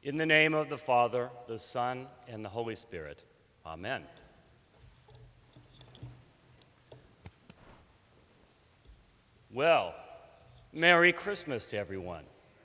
In the name of the Father, the Son, and the Holy Spirit. Amen. Well, Merry Christmas to everyone.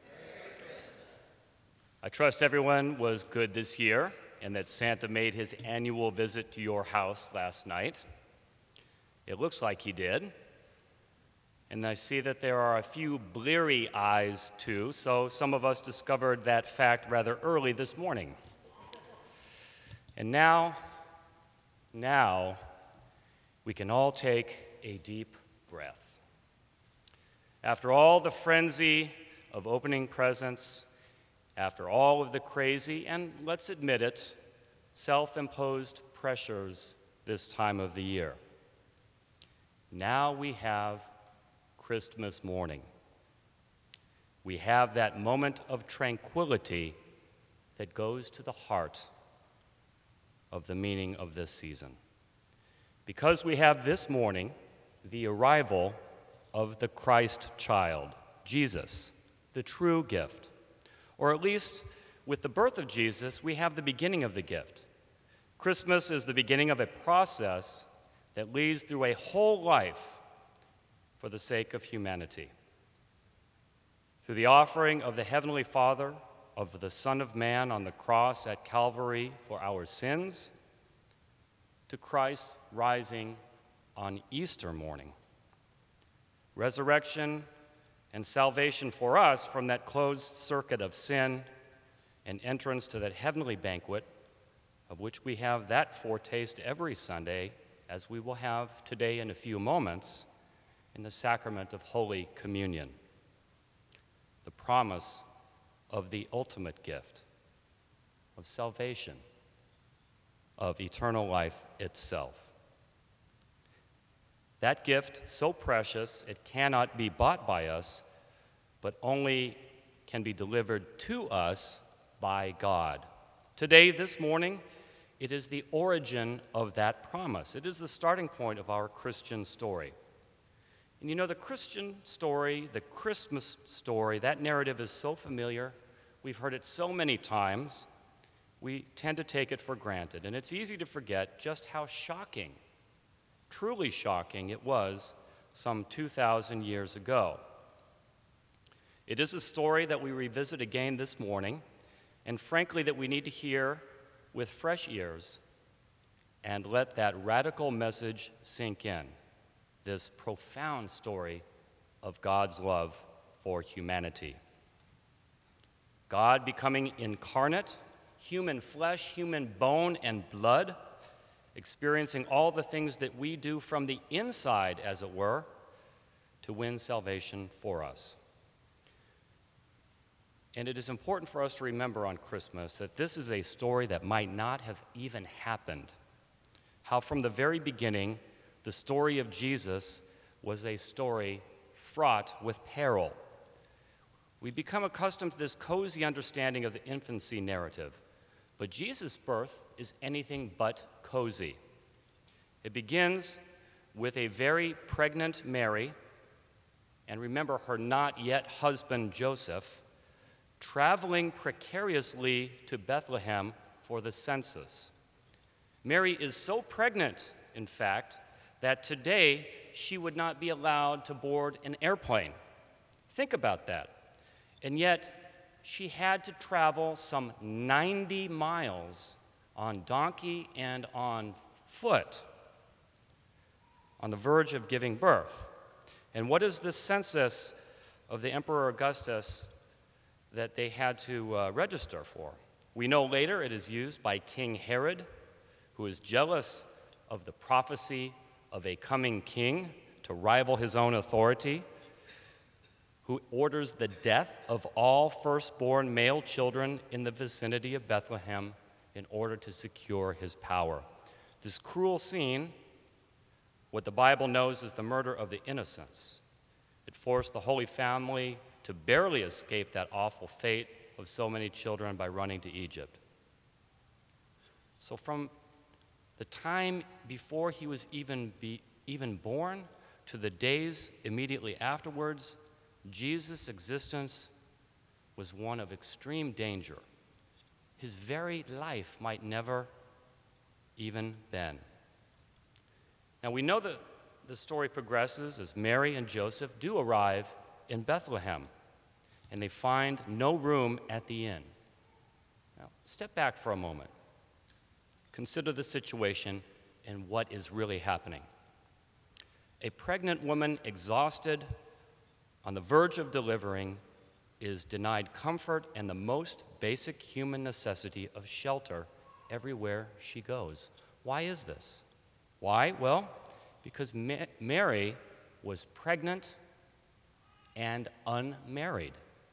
I trust everyone was good this year and that Santa made his annual visit to your house last night. It looks like he did. And I see that there are a few bleary eyes too, so some of us discovered that fact rather early this morning. And now we can all take a deep breath. After all the frenzy of opening presents, after all of the crazy, and let's admit it, self-imposed pressures this time of the year, now we have Christmas morning. We have that moment of tranquility that goes to the heart of the meaning of this season. Because we have this morning the arrival of the Christ child, Jesus, the true gift. Or at least with the birth of Jesus, we have the beginning of the gift. Christmas is the beginning of a process that leads through a whole life for the sake of humanity. Through the offering of the Heavenly Father, of the Son of Man on the cross at Calvary for our sins, to Christ rising on Easter morning. Resurrection and salvation for us from that closed circuit of sin and entrance to that heavenly banquet of which we have that foretaste every Sunday, as we will have today in a few moments, in the sacrament of Holy Communion, the promise of the ultimate gift of salvation, of eternal life itself. That gift, so precious, it cannot be bought by us, but only can be delivered to us by God. Today, this morning, it is the origin of that promise. It is the starting point of our Christian story. And you know, the Christian story, the Christmas story, that narrative is so familiar. We've heard it so many times, we tend to take it for granted. And it's easy to forget just how shocking, truly shocking it was some 2,000 years ago. It is a story that we revisit again this morning, and frankly, that we need to hear with fresh ears and let that radical message sink in. This profound story of God's love for humanity. God becoming incarnate, human flesh, human bone and blood, experiencing all the things that we do from the inside, as it were, to win salvation for us. And it is important for us to remember on Christmas that this is a story that might not have even happened. How from the very beginning, the story of Jesus was a story fraught with peril. We become accustomed to this cozy understanding of the infancy narrative, but Jesus' birth is anything but cozy. It begins with a very pregnant Mary, and remember her not yet husband Joseph, traveling precariously to Bethlehem for the census. Mary is so pregnant, in fact, that today she would not be allowed to board an airplane. Think about that. And yet, she had to travel some 90 miles on donkey and on foot on the verge of giving birth. And what is this census of the Emperor Augustus that they had to register for? We know later it is used by King Herod, who is jealous of the prophecy of a coming king to rival his own authority, who orders the death of all firstborn male children in the vicinity of Bethlehem in order to secure his power. This cruel scene, what the Bible knows as the murder of the innocents, it forced the Holy Family to barely escape that awful fate of so many children by running to Egypt. So from the time before he was even born to the days immediately afterwards, Jesus' existence was one of extreme danger. his very life might never even been. Now we know that the story progresses as Mary and Joseph do arrive in Bethlehem, and they find no room at the inn. Now, step back for a moment. Consider the situation and what is really happening. A pregnant woman, exhausted, on the verge of delivering, is denied comfort and the most basic human necessity of shelter everywhere she goes. Why is this? Why? Well, because Mary was pregnant and unmarried.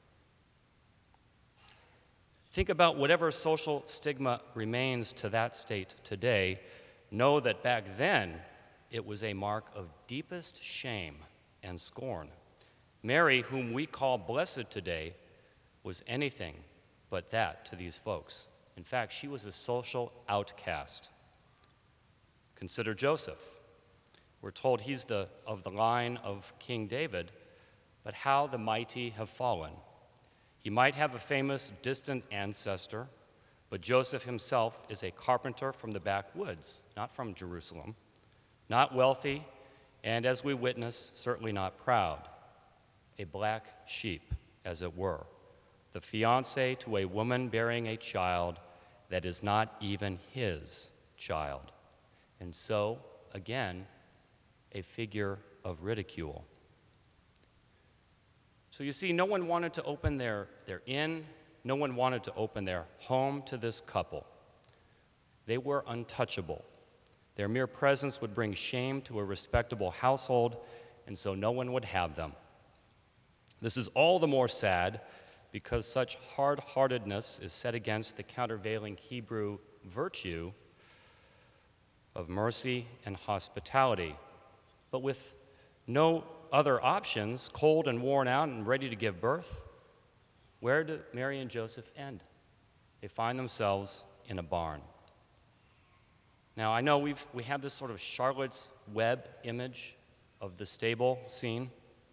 Think about whatever social stigma remains to that state today. Know that back then it was a mark of deepest shame and scorn. Mary, whom we call blessed today, was anything but that to these folks. In fact, she was a social outcast. Consider Joseph. We're told he's of the line of King David, but how the mighty have fallen. He might have a famous distant ancestor, but Joseph himself is a carpenter from the backwoods, not from Jerusalem, not wealthy, and as we witness, certainly not proud. A black sheep, as it were, the fiancé to a woman bearing a child that is not even his child. And so, again, a figure of ridicule. So you see, no one wanted to open their inn, no one wanted to open their home to this couple. They were untouchable. Their mere presence would bring shame to a respectable household, and so no one would have them. This is all the more sad because such hard-heartedness is set against the countervailing Hebrew virtue of mercy and hospitality. But with no other options, cold and worn out and ready to give birth, where do Mary and Joseph end? They find themselves in a barn. Now, I know we have this sort of Charlotte's Web image of the stable scene,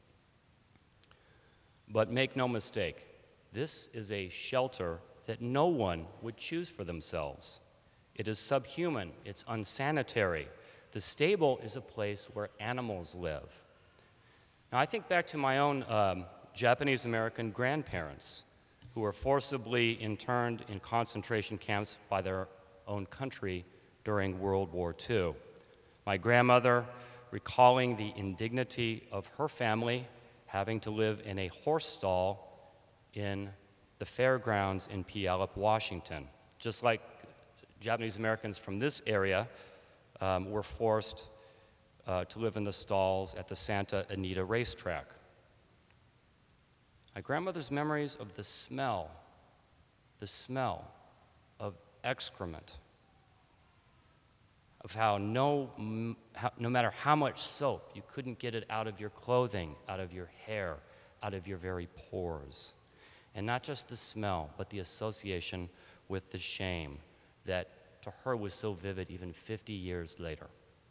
but make no mistake, this is a shelter that no one would choose for themselves. It is subhuman, it's unsanitary. The stable is a place where animals live. Now, I think back to my own Japanese-American grandparents who were forcibly interned in concentration camps by their own country during World War II. My grandmother, recalling the indignity of her family having to live in a horse stall in the fairgrounds in Puyallup, Washington. Just like Japanese Americans from this area were forced to live in the stalls at the Santa Anita racetrack. My grandmother's memories of the smell of excrement, of how no matter how much soap, you couldn't get it out of your clothing, out of your hair, out of your very pores. And not just the smell, but the association with the shame that to her was so vivid even 50 years later.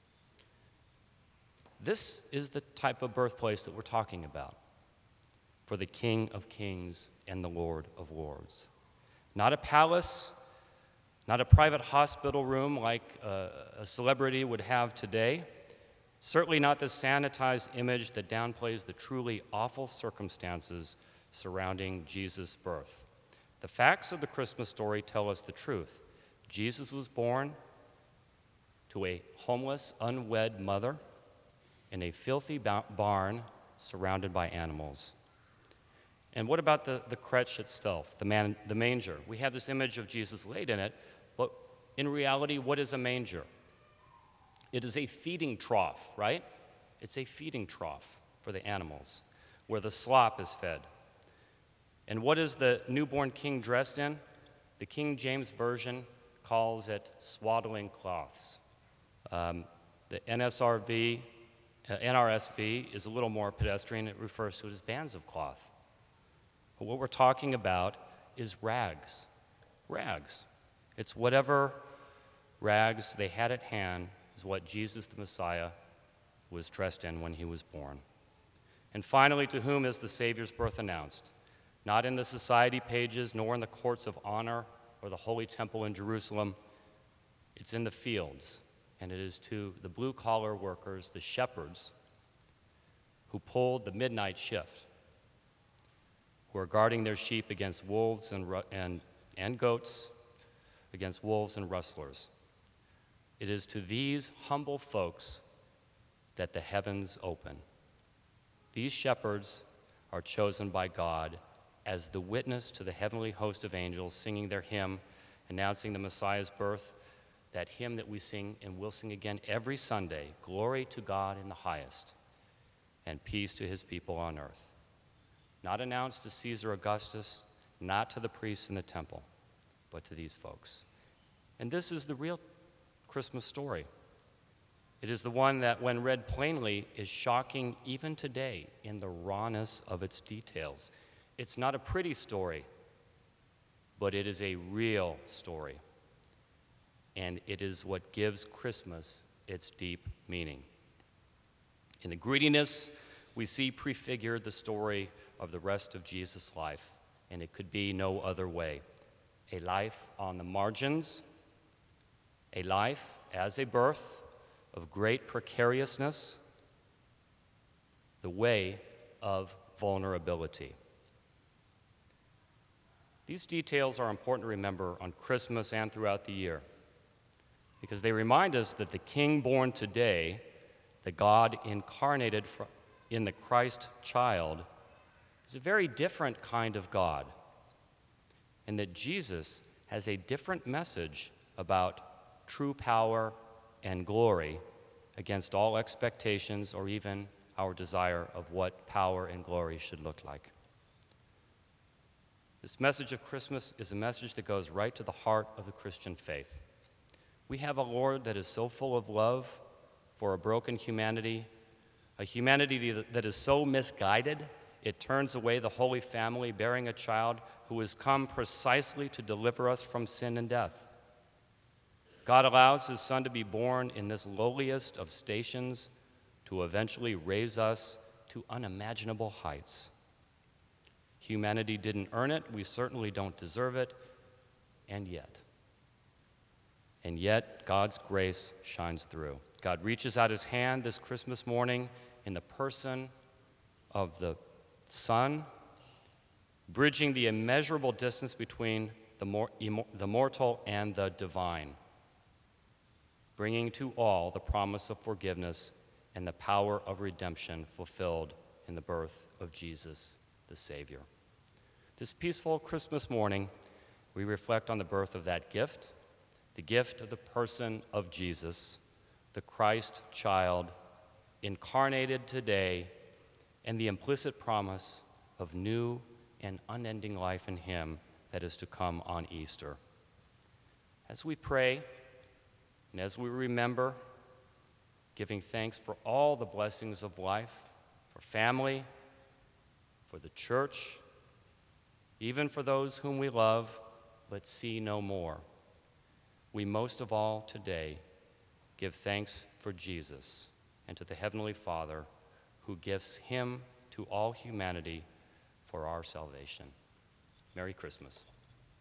This is the type of birthplace that we're talking about for the King of Kings and the Lord of Lords. Not a palace, not a private hospital room like a celebrity would have today. Certainly not the sanitized image that downplays the truly awful circumstances surrounding Jesus' birth. The facts of the Christmas story tell us the truth. Jesus was born to a homeless, unwed mother in a filthy barn surrounded by animals. And what about the crèche itself, the manger? We have this image of Jesus laid in it, but in reality, what is a manger? It is a feeding trough, right? It's a feeding trough for the animals where the slop is fed. And what is the newborn king dressed in? The King James Version calls it swaddling cloths. The NRSV is a little more pedestrian. It refers to it as bands of cloth. But what we're talking about is rags. Rags. It's whatever rags they had at hand is what Jesus the Messiah was dressed in when he was born. And finally, to whom is the Savior's birth announced? Not in the society pages, nor in the courts of honor, or the Holy Temple in Jerusalem. It's in the fields, and it is to the blue-collar workers, the shepherds, who pulled the midnight shift, who are guarding their sheep against wolves and goats, against wolves and rustlers. It is to these humble folks that the heavens open. These shepherds are chosen by God as the witness to the heavenly host of angels singing their hymn, announcing the Messiah's birth, that hymn that we sing and will sing again every Sunday, glory to God in the highest, and peace to his people on earth. Not announced to Caesar Augustus, not to the priests in the temple, but to these folks. And this is the real Christmas story. It is the one that, when read plainly, is shocking even today in the rawness of its details. It's not a pretty story, but it is a real story. And it is what gives Christmas its deep meaning. In the greediness, we see prefigured the story of the rest of Jesus' life, and it could be no other way. A life on the margins, a life as a birth of great precariousness, the way of vulnerability. These details are important to remember on Christmas and throughout the year, because they remind us that the King born today, the God incarnated in the Christ child, is a very different kind of God, and that Jesus has a different message about true power and glory against all expectations or even our desire of what power and glory should look like. This message of Christmas is a message that goes right to the heart of the Christian faith. We have a Lord that is so full of love for a broken humanity, a humanity that is so misguided, it turns away the Holy Family bearing a child who has come precisely to deliver us from sin and death. God allows his Son to be born in this lowliest of stations to eventually raise us to unimaginable heights. Humanity didn't earn it, we certainly don't deserve it, and yet God's grace shines through. God reaches out his hand this Christmas morning in the person of the Son, bridging the immeasurable distance between the mortal and the divine, bringing to all the promise of forgiveness and the power of redemption fulfilled in the birth of Jesus, the Savior. This peaceful Christmas morning, we reflect on the birth of that gift, the gift of the person of Jesus, the Christ child, incarnated today, and the implicit promise of new and unending life in him that is to come on Easter. As we pray, and as we remember, giving thanks for all the blessings of life, for family, for the church, even for those whom we love but see no more, we most of all today give thanks for Jesus and to the Heavenly Father who gives him to all humanity for our salvation. Merry Christmas.